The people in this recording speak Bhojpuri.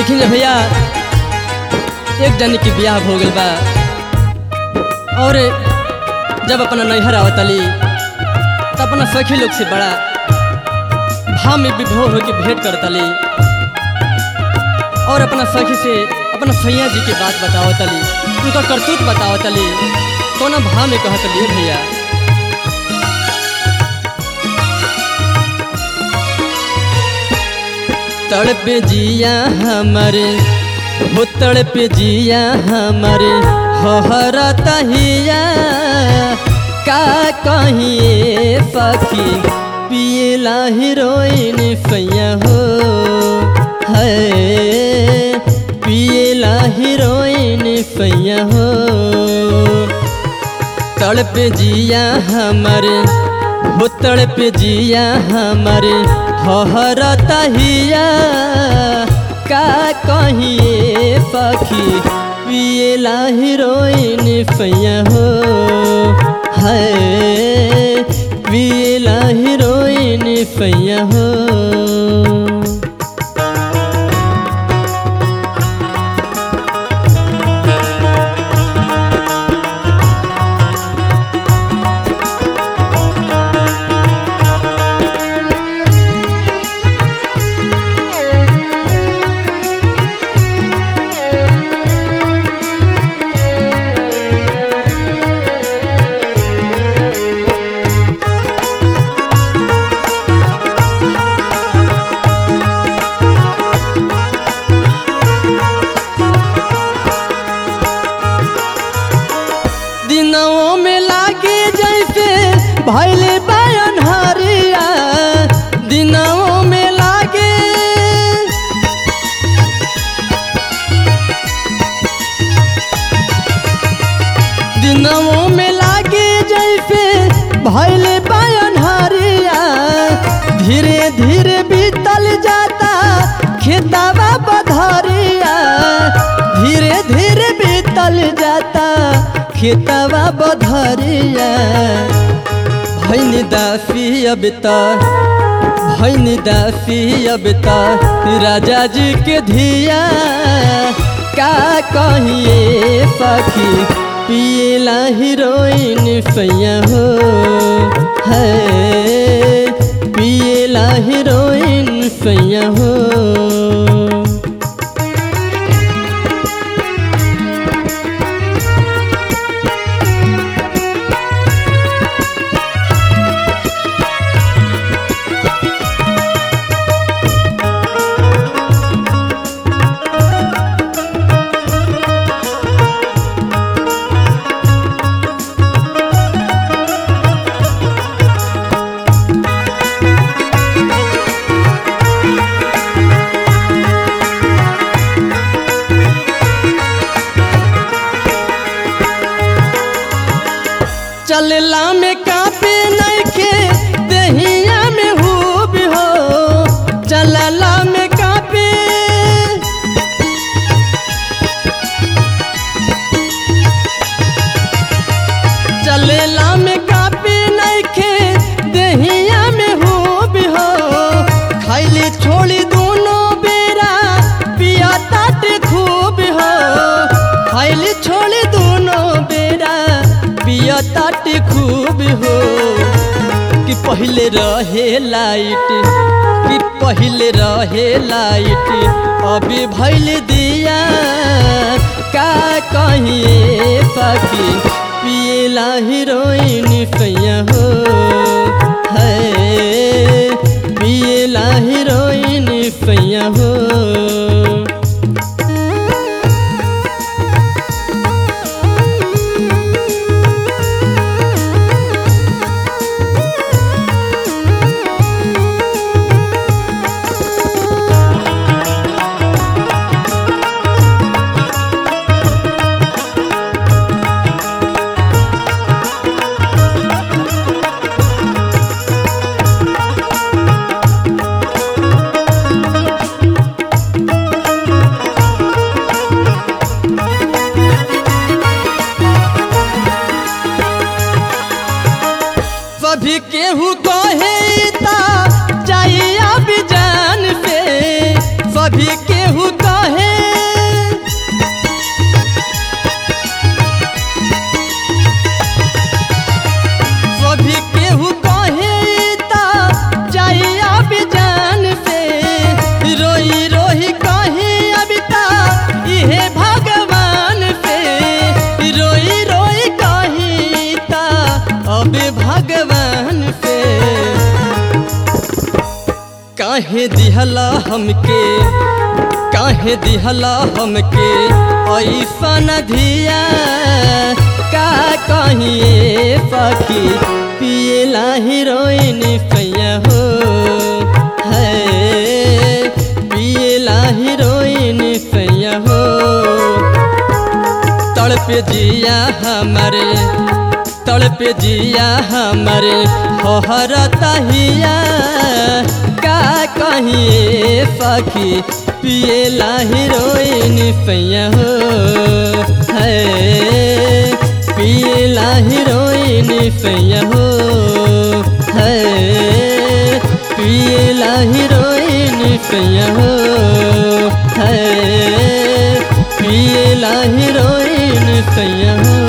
देखिए भैया एक जन की ब्याह हो गल बा और जब अपना नैहर आवतली तो अपना सखी लोग से बड़ा भाव में विभोर होकर भेंट करतली और अपना सखी से अपना सैया जी की बात बतावतली, उनका करतूत बतावतली, कौन भाव में कहतली भैया। तड़प जिया हमारे हो तड़प जिया हमारे हरा तहिया का कहिए सखी पियला हीरोइन सैया हो है पियला हीरोइन सैया हो। तड़प जिया हमारे हो तड़प जिया हमारे हरा तहिया का कहिए सखी पियला हीरोइन सैया हो है पियला हीरोइन सैया हो। दिनों में लागे जैसे भैले बयान हरिया दिनों में लागे दिनों में लागे जैसे भैले बयान हरिया धीरे धीरे बीतल जाता खेतवा बधरिया धीरे धीरे बीतल जाता खेतवा बधरिया भैन दासी अब भैन दासी अब राजा जी के धिया का कहिए सखी पियला हीरोइन सैया हो है पियला हीरोइन सैया हो। चलला में कापे नइखे दहिया में खूब हो चलला में कापे चलला में कापे नइखे दहिया में खूब हो खैली छोड़ी दोनों बेरा पिया ताटे खूब हो खैली छोड़ी दोनों बेरा पिया ताटे खूब हो कि पहले रहे लाइट कि पहले रहे लाइट अभी भैल दिया का कहिए सखी पियला हीरोइन सैया हो है पियला हीरोइन सैया हो। सभी केहू कहे ता चाहिए भी जान से सभी केहू कहे काहे दिहला हमके ऐसा न धिया का कहिए सखी पियला हीरोइन सैया हो है पियला हीरोइन सैया हो तड़पे जिया हमारे होहरता हिया का कहिए सखी पियला हीरोइन सैया हो है पियला हीरोइन सैया हो है पियला हीरोइन सैया हो है पियला हीरोइन सैया हो।